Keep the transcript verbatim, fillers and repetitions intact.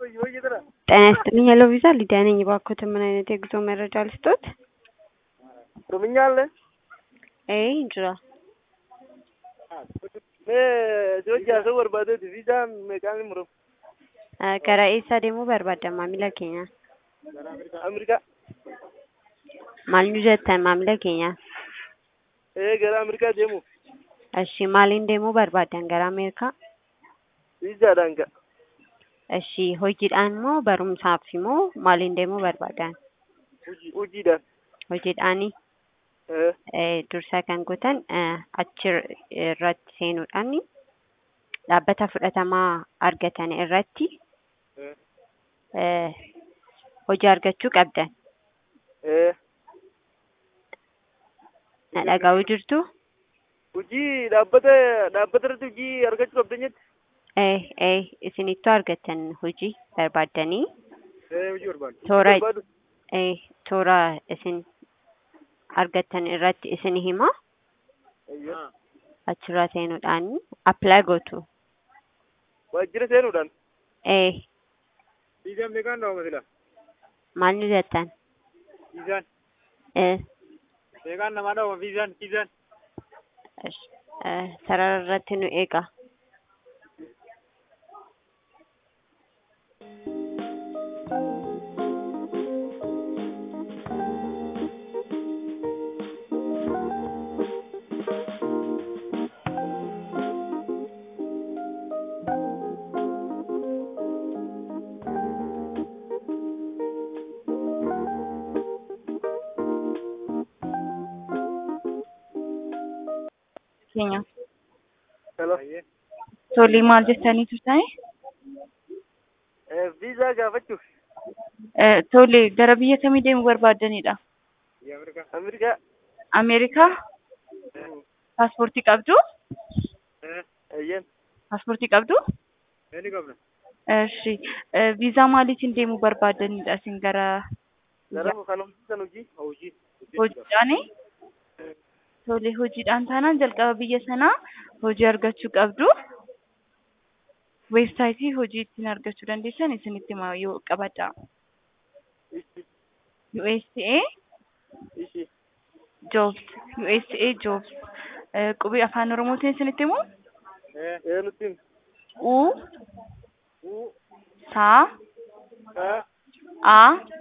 ጤና ይስጥልኝ ሄሎ ቪዛ ሊዲያ ነኝ። እባክዎት ምን አይነት የጉዞ መረጃ ልስጥዎት? Ruminyale. Eh እንጅራ Me Georgia so barbade visa mekan muro. ከራ ኢሳ ደሞ በርባዳ ማሚላ ኬኛ America. ማልኑ ጀተ ማሚላ ኬኛ Eh gara America demu. እሺ ማሊን ደሞ በርባዳን ገራ አሜሪካ Visa danka. እሺ ሆጂዳን ሞ በሩም ሳፍሲሞ ማሊን ደሞ በርባዳን Uji uji dan. ሆጂዳኒ Eh eh dursa kan gotan achir irratti seenuudhaan dhaabbata fudhatamaa argatan irratti eh hojii argachuu qabdan. eh Na dhagaa'uu jirtu? uji dhaabbata dhaabbata irratti uji argachuu qabdanyetti. Eh eh isinittu argatan hojii barbaadanii Eh uji barbaadu. toora eh toora isin argatan irratti isin hima Ayya. achirraa seenuudhaan apply gootu. Wajjira seenuudhaan. Eh Visa mekan dhawa masila. maal nu jettan? Visa Eh mekan nama dhawa visa visa. eh sarara irratti nu eega. Kenya. Hello. Tole maal jettaniitu ta'e? Eh visa gaafachuuf. Eh tole gara biyya kamii deemuu barbaadanidha? America. America. Ameerikaa? Paaspoortii qabdu? Eh ayyan. Paaspoortii qabdu? Ni qabna. Eshi viizaa maaliitiin deemuu barbaadanidha isin gara Gara kanum san uji uji. hojiidhaani? Tole hojiidhaan taanaan jalqaba biyya sanaa hojii argachuu qabdu. Weebsaayitii hojii ittiin argachuu dandeessan isinitti himaa yoo qabadha. Ishi U S A ishi. jobs U S A jobs qubi afaan oromootiin isinitti himu? Eh eh nuti. U U sa ha a